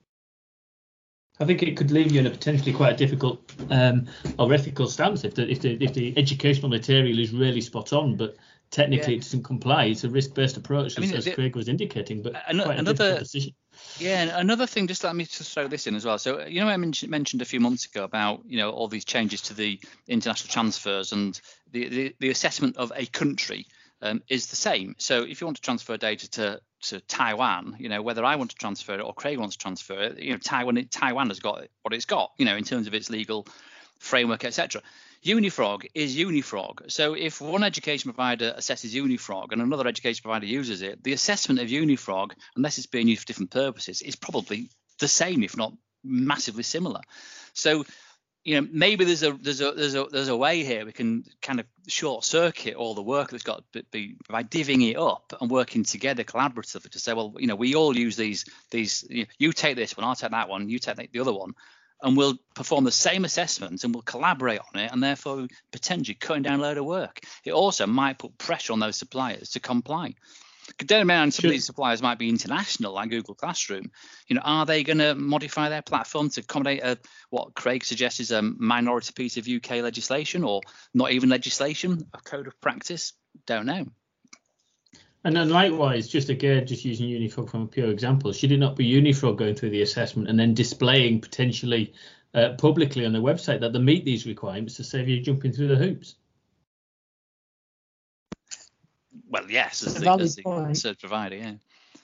I think it could leave you in a potentially quite a difficult um, or ethical stance if the if the if the educational material is really spot on, but technically Yeah. it doesn't comply. It's a risk-based approach, I mean, as, as the- Craig was indicating, but Ano- quite a another- difficult decision. Yeah, and another thing, just let me just throw this in as well. So, you know, I mentioned, mentioned a few months ago about, you know, all these changes to the international transfers, and the, the, the assessment of a country um, is the same. So if you want to transfer data to, to Taiwan, you know, whether I want to transfer it or Craig wants to transfer it, you know, Taiwan, Taiwan has got what it's got, you know, in terms of its legal framework, et cetera. Unifrog is Unifrog. So if one education provider assesses Unifrog and another education provider uses it, the assessment of Unifrog, unless it's being used for different purposes, is probably the same, if not massively similar. So, you know, maybe there's a there's a there's a there's a way here we can kind of short circuit all the work that's got to be by divvying it up and working together collaboratively to say, well, you know, we all use these these. You know, you take this one, I'll take that one, you take the other one, and we'll perform the same assessments and we'll collaborate on it, and therefore potentially cutting down a load of work. It also might put pressure on those suppliers to comply. Bear in mind, some Sure. of these suppliers might be international, like Google Classroom. You know, are they going to modify their platform to accommodate a, what Craig suggests is a minority piece of U K legislation, or not even legislation, a code of practice? Don't know. And then likewise, just again, just using Unifrog from a pure example, should it not be Unifrog going through the assessment and then displaying potentially uh, publicly on their website that they meet these requirements to save you jumping through the hoops? Well, yes, as A the, valid as the point. service provider, yeah.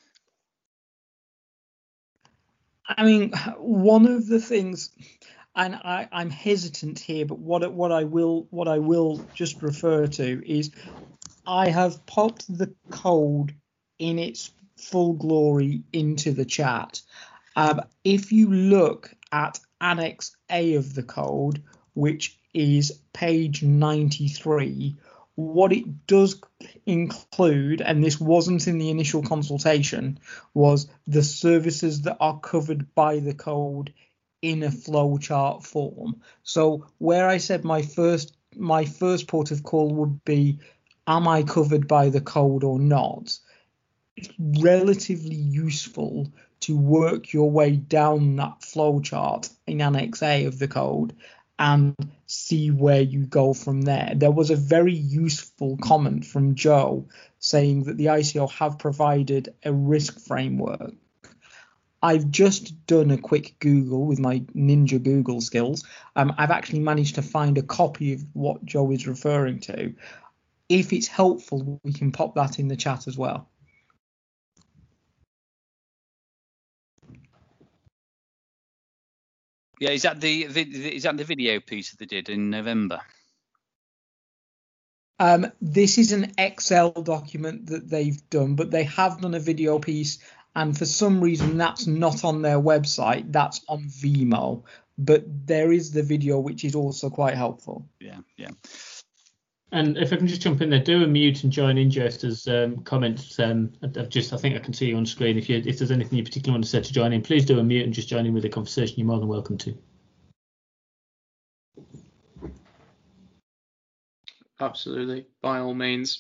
I mean, one of the things, and I, I'm hesitant here, but what what I will what I will just refer to is I have popped the code in its full glory into the chat. Um, if you look at Annex A of the code, which is page ninety-three, what it does include, and this wasn't in the initial consultation, was the services that are covered by the code in a flowchart form. So where I said my first my first port of call would be, am I covered by the code or not? it's relatively useful to work your way down that flowchart in Annex A of the code and see where you go from there. There was a very useful comment from Joe saying that the I C O have provided a risk framework. I've just done a quick Google with my ninja Google skills. Um, I've actually managed to find a copy of what Joe is referring to. If it's helpful, we can pop that in the chat as well. Yeah, is that the, the is that the video piece that they did in November? Um, this is an Excel document that they've done, but they have done a video piece, and for some reason that's not on their website. That's on Vimeo, but there is the video, which is also quite helpful. Yeah, yeah. And if I can just jump in there, do a mute and join in just as um, comments. Um, I've just, I think I can see you on screen. If you, if there's anything you particularly want to say to join in, please do a mute and just join in with the conversation. You're more than welcome to. Absolutely, by all means.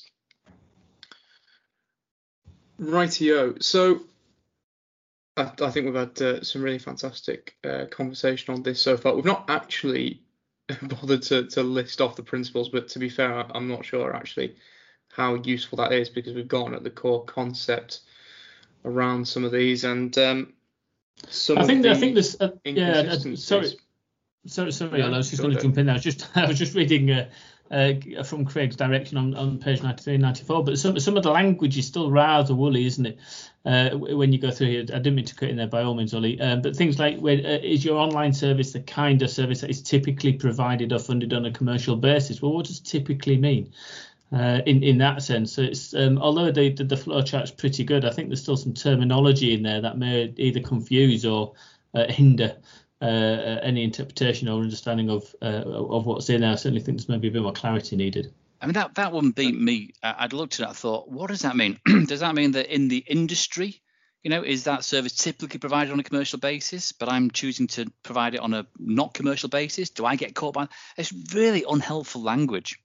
Rightio. So I, I think we've had uh, some really fantastic uh, conversation on this so far. We've not actually bothered to, to list off the principles, but to be fair, I'm not sure actually how useful that is, because we've gone at the core concept around some of these, and um, some I think of the I think this uh, yeah uh, inconsistencies. sorry sorry sorry Yeah, I was just sure going to do. jump in there. I was just I was just reading uh, uh, from Craig's direction on, on page ninety-three and ninety-four, but some some of the language is still rather woolly, isn't it? Uh, when you go through here, I didn't mean to cut in there by all means, Ollie, um, but things like where, uh, is your online service the kind of service that is typically provided or funded on a commercial basis? Well, what does typically mean? Uh, in in that sense, so it's um, although the the, the flow chart's pretty good, I think there's still some terminology in there that may either confuse or uh, hinder uh, any interpretation or understanding of uh, of what's in there. I certainly think there's maybe a bit more clarity needed. I mean, that, that one beat me. I'd looked at it, I thought, what does that mean? Does that mean that in the industry, you know, is that service typically provided on a commercial basis, but I'm choosing to provide it on a not commercial basis? Do I get caught by? It's really unhelpful language.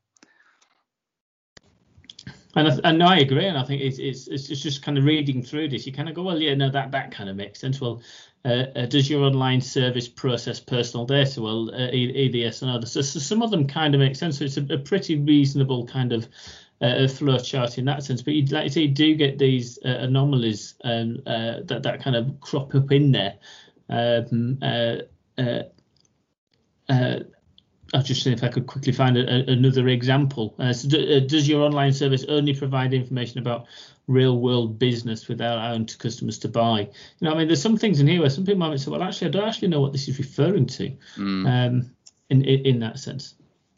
And I, and no, I agree, and I think it's, it's it's just kind of reading through this, you kind of go, well, yeah, no, that that kind of makes sense. Well, uh, uh, does your online service process personal data? Well, uh, either yes or no. So, so some of them kind of make sense. So it's a, a pretty reasonable kind of uh, flow chart in that sense. But you, like you say, you do get these uh, anomalies um, uh, that that kind of crop up in there. Um, uh, uh, uh, I'll just see if I could quickly find a, a, another example. Uh, so do, uh, does your online service only provide information about real world business without allowing to customers to buy? You know, I mean, there's some things in here where some people might say, well, actually, I don't actually know what this is referring to Mm. um, in, in in that sense.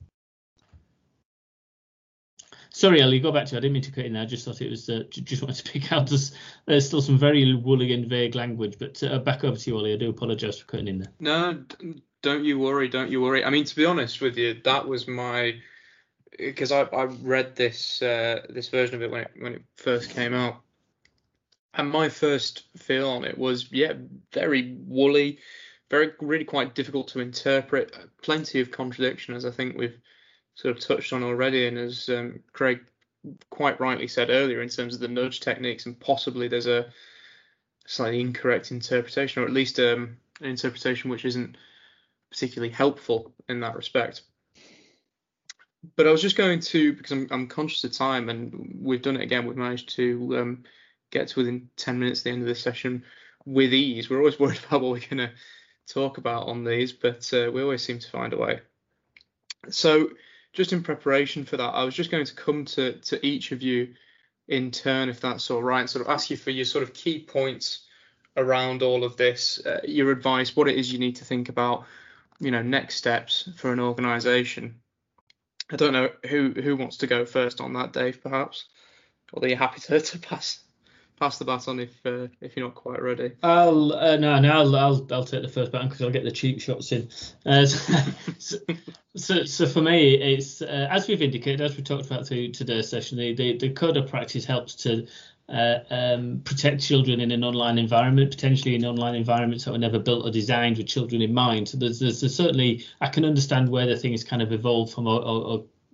Sorry, Ellie, go back to you. I didn't mean to cut in there. I just thought it was, uh, just wanted to pick out. There's, there's still some very woolly and vague language, but uh, back over to you, Ollie. I do apologise for cutting in there. No, d- don't you worry, don't you worry. I mean, to be honest with you, that was my, because I, I read this uh, this version of it when it when it first came out, and my first feel on it was, yeah, very woolly, very really quite difficult to interpret, plenty of contradiction, as I think we've sort of touched on already, and as um, Craig quite rightly said earlier, in terms of the nudge techniques, and possibly there's a slightly incorrect interpretation, or at least um, an interpretation which isn't particularly helpful in that respect. But I was just going to, because I'm, I'm conscious of time, and we've done it again, we've managed to um, get to within ten minutes at the end of this session with ease. We're always worried about what we're going to talk about on these, but uh, we always seem to find a way. So just in preparation for that, I was just going to come to, to each of you in turn, if that's all right, and sort of ask you for your sort of key points around all of this, uh, your advice, what it is you need to think about, you know, next steps for an organisation. I don't know who who wants to go first on that, Dave, perhaps, or are you happy to, to pass pass the baton if uh, if you're not quite ready? I'll uh, no no I'll, I'll I'll take the first button because I'll get the cheap shots in. Uh, so, so so for me, it's uh, as we've indicated, as we talked about through today's session, the the, the code of practice helps to uh, um, protect children in an online environment, potentially in online environments that were never built or designed with children in mind. So there's, there's, there's certainly, I can understand where the thing is kind of evolved from or, or, or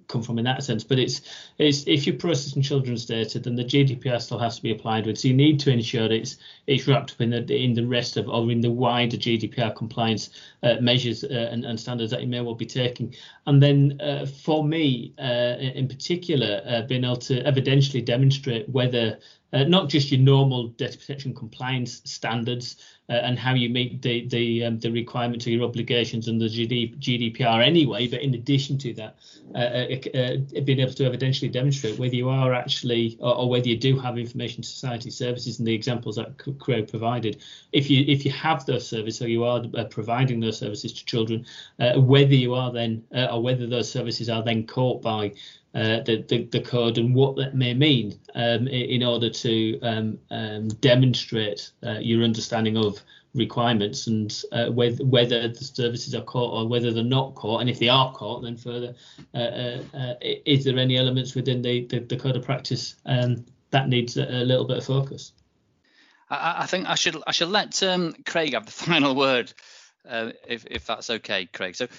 come from in that sense. But it's it's if you're processing children's data, then the G D P R still has to be applied with. So you need to ensure that it's it's wrapped up in the in the rest of or in the wider G D P R compliance uh, measures uh, and, and standards that you may well be taking. And then uh, for me, uh, in particular, uh, being able to evidentially demonstrate whether Uh, not just your normal data protection compliance standards uh, and how you meet the the, um, the requirements of your obligations and the G D P R anyway, but in addition to that, uh, uh, uh, being able to evidentially demonstrate whether you are actually or, or whether you do have information society services and the examples that Craig provided. If you if you have those services, so you are uh, providing those services to children, uh, whether you are then uh, or whether those services are then caught by Uh, the, the the code and what that may mean um, in order to um, um, demonstrate uh, your understanding of requirements and uh, whether whether the services are caught or whether they're not caught, and if they are caught, then further, uh, uh, uh, is there any elements within the, the, the code of practice um, that needs a, a little bit of focus? I, I think I should I should let um, Craig have the final word, uh, if if that's okay, Craig. So.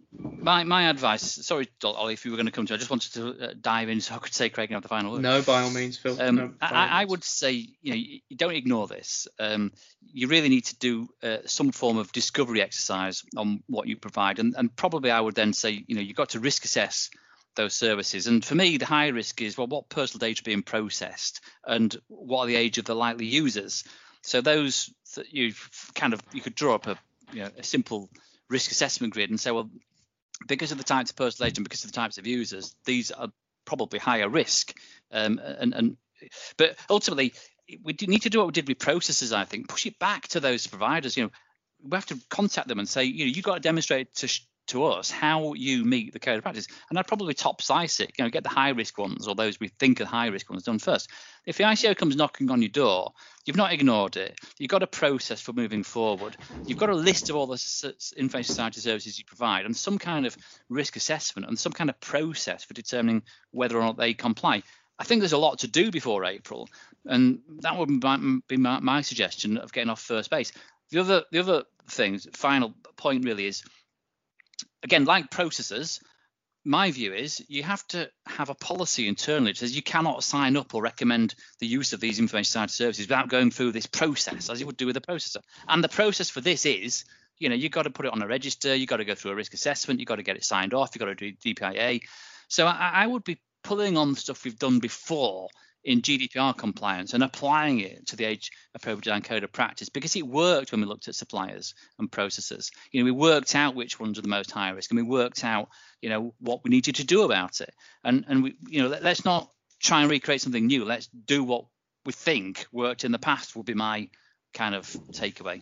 My my advice, sorry, Ollie, if you were going to come to, I just wanted to uh, dive in so I could say Craig can have the final word. No, by all means, Phil. Um, no, I, I would say, you know, you, you don't ignore this. Um, you really need to do uh, some form of discovery exercise on what you provide, and, and probably I would then say, you know, you've got to risk assess those services. And for me, the high risk is, well, what personal data are being processed, and what are the age of the likely users. So those that you kind of you could draw up a you know a simple risk assessment grid and say, well, because of the types of personal data and because of the types of users, these are probably higher risk. Um, and, and but ultimately, we do need to do what we did with processors. I think push it back to those providers. You know, we have to contact them and say, you know, you've got to demonstrate to to us how you meet the code of practice. And I'd probably top slice it. You know, get the high risk ones or those we think are high risk ones done first. If the I C O comes knocking on your door, you've not ignored it. You've got a process for moving forward. You've got a list of all the information society services you provide and some kind of risk assessment and some kind of process for determining whether or not they comply. I think there's a lot to do before April, and that would be my, my suggestion of getting off first base. The other, the other thing, final point really is, again, like processors, my view is you have to have a policy internally that says you cannot sign up or recommend the use of these information society services without going through this process, as you would do with a processor. And the process for this is, you know, you've got to put it on a register, you've got to go through a risk assessment, you've got to get it signed off, you've got to do D P I A. So I, I would be pulling on stuff we've done before in G D P R compliance and applying it to the age appropriate design code of practice, because it worked when we looked at suppliers and processors. You know, we worked out which ones are the most high risk, and we worked out, you know, what we needed to do about it. And and we, you know, let, let's not try and recreate something new. Let's do what we think worked in the past. Would be my kind of takeaway.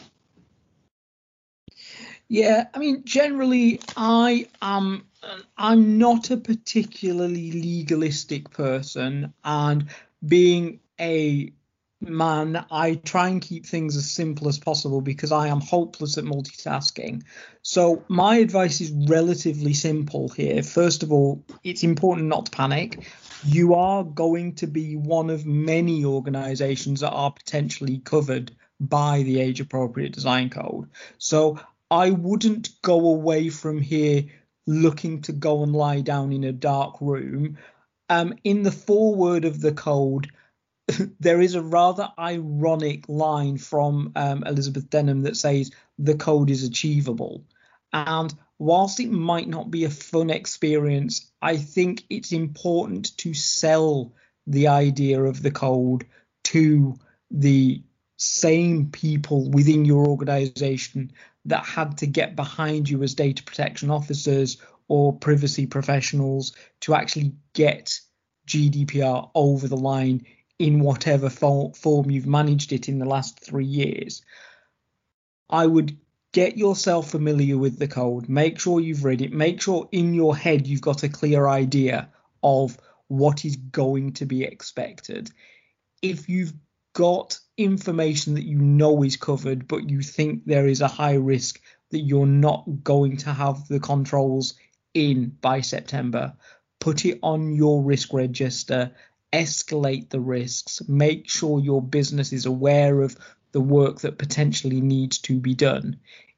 Yeah, I mean, generally, I am. I'm not a particularly legalistic person, and being a man, I try and keep things as simple as possible because I am hopeless at multitasking. So my advice is relatively simple here. First of all, it's important not to panic. You are going to be one of many organizations that are potentially covered by the age appropriate design code. So I wouldn't go away from here looking to go and lie down in a dark room. Um, in the foreword of the code, there is a rather ironic line from um, Elizabeth Denham that says the code is achievable. And whilst it might not be a fun experience, I think it's important to sell the idea of the code to the same people within your organization that had to get behind you as data protection officers or privacy professionals to actually get G D P R over the line in whatever fo- form you've managed it in the last three years. I would get yourself familiar with the code, make sure you've read it, make sure in your head you've got a clear idea of what is going to be expected. If you've got information that you know is covered, but you think there is a high risk that you're not going to have the controls in by September, put it on your risk register, escalate the risks, make sure your business is aware of the work that potentially needs to be done.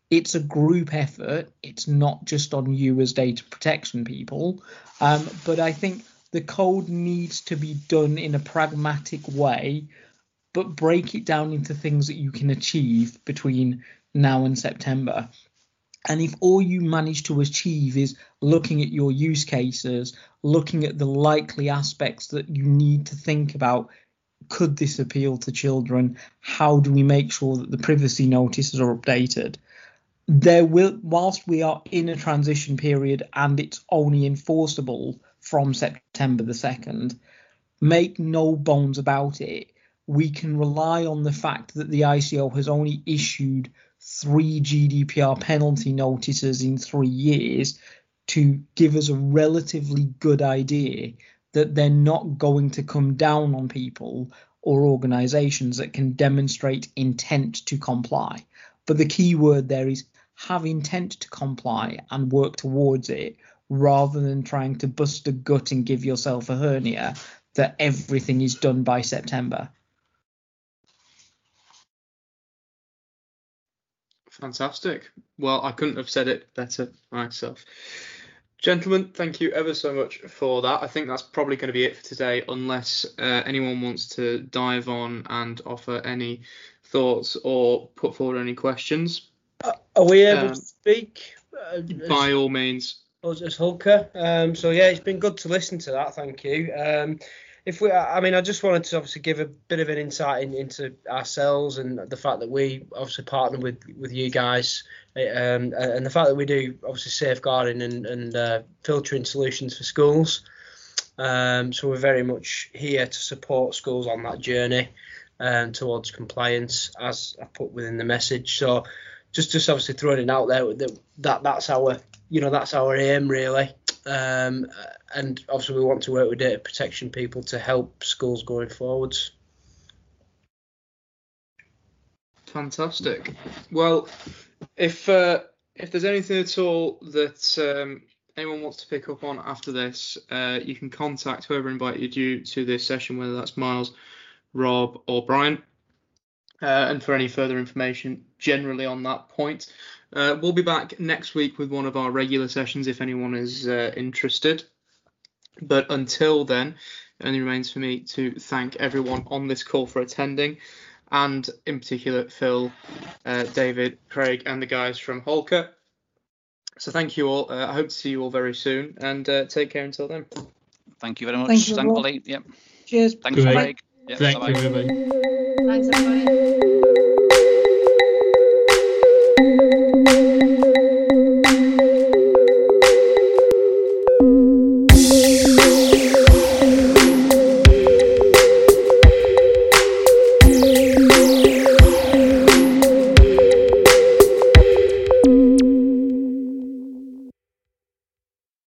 it's a group effort. It's not just on you as data protection people. Um, but I think the code needs to be done in a pragmatic way, but break it down into things that you can achieve between now and September. And if all you manage to achieve is looking at your use cases, looking at the likely aspects that you need to think about, could this appeal to children? How do we make sure that the privacy notices are updated? There will, whilst we are in a transition period and it's only enforceable from September the second, make no bones about it. We can rely on the fact that the I C O has only issued three G D P R penalty notices in three years to give us a relatively good idea that they're not going to come down on people or organisations that can demonstrate intent to comply. But the key word there is have intent to comply and work towards it, rather than trying to bust a gut and give yourself a hernia that everything is done by September. Fantastic. Well, I couldn't have said it better myself. Gentlemen, thank you ever so much for that. I think that's probably going to be it for today, unless uh, anyone wants to dive on and offer any thoughts or put forward any questions. Uh, are we able um, to speak? Uh, by all means. Us as Hulker. Um, so yeah, it's been good to listen to that. Thank you. Um, if we, I mean, I just wanted to obviously give a bit of an insight in, into ourselves and the fact that we obviously partner with, with you guys, um, and the fact that we do obviously safeguarding and, and uh, filtering solutions for schools. Um, so we're very much here to support schools on that journey um, towards compliance, as I put within the message. So just just obviously throwing it out there that, that that's our you know that's our aim really. Um, and obviously we want to work with data protection people to help schools going forwards. Fantastic. Well, if uh, if there's anything at all that um, anyone wants to pick up on after this, uh, you can contact whoever invited you to this session, whether that's Miles, Rob, or Brian. Uh, and for any further information generally on that point. Uh, we'll be back next week with one of our regular sessions if anyone is uh, interested. But until then, it only remains for me to thank everyone on this call for attending, and in particular Phil, uh, David, Craig, and the guys from Hulker. So thank you all. Uh, I hope to see you all very soon, and uh, take care until then. Thank you very much. Thank you, Thankfully, yep. Cheers. Thanks, Great. Craig. Yep, Thank bye-bye. you, everybody. Thanks, everybody.